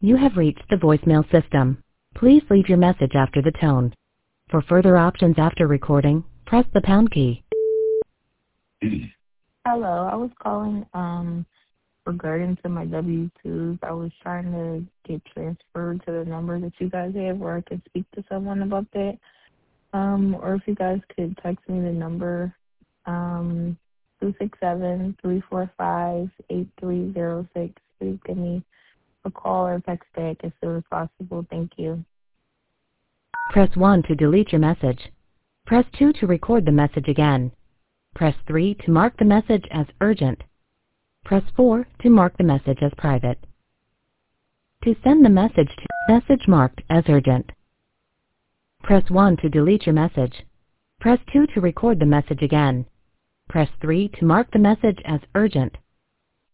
You have reached the voicemail system. Please leave your message after the tone. For further options after recording, press the pound key. Hello, I was calling regarding to my W-2s. I was trying to get transferred to the number that you guys have where I could speak to someone about that. Or if you guys could text me the number 267-345-8306. Please give me a call or text back as soon as possible. Thank you. Press 1 to delete your message. Press 2 to record the message again. Press 3 to mark the message as urgent. Press 4 to mark the message as private. To send the message to message marked as urgent. Press 1 to delete your message. Press 2 to record the message again. Press 3 to mark the message as urgent.